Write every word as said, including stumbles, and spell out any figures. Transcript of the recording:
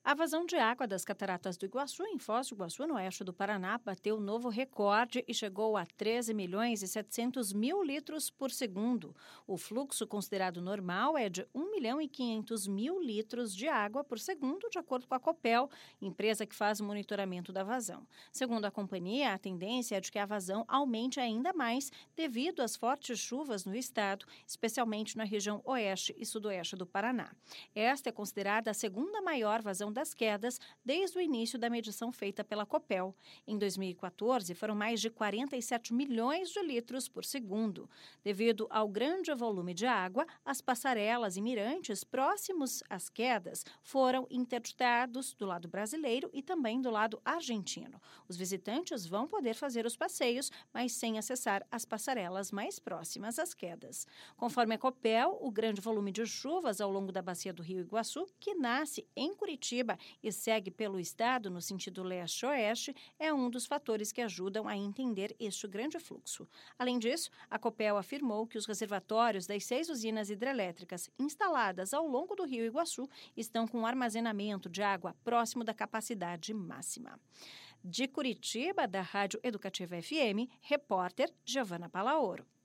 A vazão de água das Cataratas do Iguaçu, em Foz do Iguaçu, no oeste do Paraná, bateu novo recorde e chegou a treze milhões e setecentos mil litros por segundo. O fluxo considerado normal é de um milhão e quinhentos mil litros de água por segundo, de acordo com a Copel, empresa que faz o monitoramento da vazão. Segundo a companhia, a tendência é de que a vazão aumente ainda mais devido às fortes chuvas no estado, especialmente na região oeste e sudoeste do Paraná. Esta é considerada a segunda maior vazão das quedas desde o início da medição feita pela Copel. Em dois mil e quatorze, foram mais de quarenta e sete milhões de litros por segundo. Devido ao grande volume de água, as passarelas e mirantes próximos às quedas foram interditados do lado brasileiro e também do lado argentino. Os visitantes vão poder fazer os passeios, mas sem acessar as passarelas mais próximas às quedas. Conforme a Copel, o grande volume de chuvas ao longo da bacia do Rio Iguaçu, que nasce em Curitiba e segue pelo estado no sentido leste-oeste, é um dos fatores que ajudam a entender este grande fluxo. Além disso, a Copel afirmou que os reservatórios das seis usinas hidrelétricas instaladas ao longo do Rio Iguaçu estão com armazenamento de água próximo da capacidade máxima. De Curitiba, da Rádio Educativa F M, repórter Giovana Palaoro.